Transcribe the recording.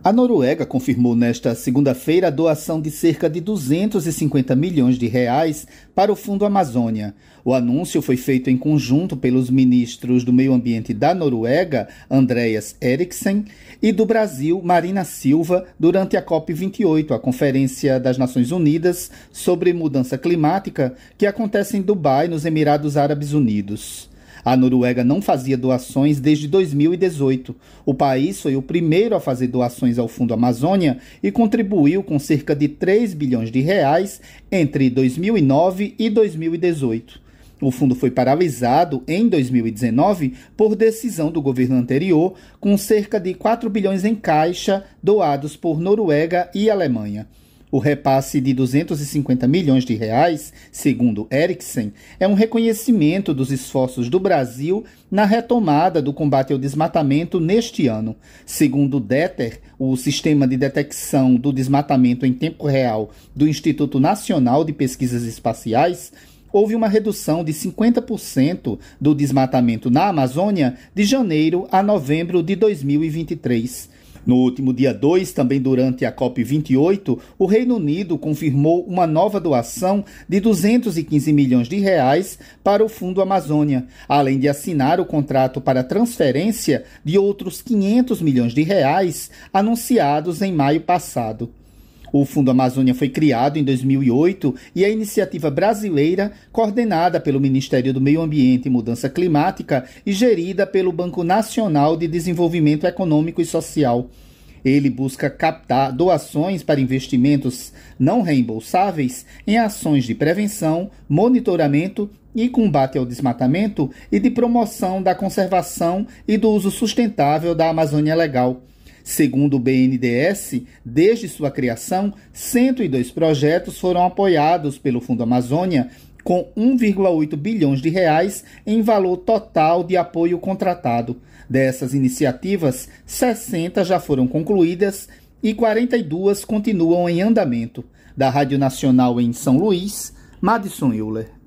A Noruega confirmou nesta segunda-feira a doação de cerca de 250 milhões de reais para o Fundo Amazônia. O anúncio foi feito em conjunto pelos ministros do Meio Ambiente da Noruega, Andreas Eriksen, e do Brasil, Marina Silva, durante a COP28, a Conferência das Nações Unidas sobre Mudança Climática, que acontece em Dubai, nos Emirados Árabes Unidos. A Noruega não fazia doações desde 2018. O país foi o primeiro a fazer doações ao Fundo Amazônia e contribuiu com cerca de 3 bilhões de reais entre 2009 e 2018. O fundo foi paralisado em 2019 por decisão do governo anterior, com cerca de 4 bilhões em caixa doados por Noruega e Alemanha. O repasse de 250 milhões de reais, segundo Eriksen, é um reconhecimento dos esforços do Brasil na retomada do combate ao desmatamento neste ano. Segundo DETER, o Sistema de Detecção do Desmatamento em Tempo Real do Instituto Nacional de Pesquisas Espaciais, houve uma redução de 50% do desmatamento na Amazônia de janeiro a novembro de 2023. No último dia 2, também durante a COP28, o Reino Unido confirmou uma nova doação de 215 milhões de reais para o Fundo Amazônia, além de assinar o contrato para transferência de outros 500 milhões de reais anunciados em maio passado. O Fundo Amazônia foi criado em 2008 e é iniciativa brasileira coordenada pelo Ministério do Meio Ambiente e Mudança Climática e gerida pelo Banco Nacional de Desenvolvimento Econômico e Social. Ele busca captar doações para investimentos não reembolsáveis em ações de prevenção, monitoramento e combate ao desmatamento e de promoção da conservação e do uso sustentável da Amazônia Legal. Segundo o BNDES, desde sua criação, 102 projetos foram apoiados pelo Fundo Amazônia, com 1,8 bilhões de reais em valor total de apoio contratado. Dessas iniciativas, 60 já foram concluídas e 42 continuam em andamento. Da Rádio Nacional em São Luís, Madison Euler.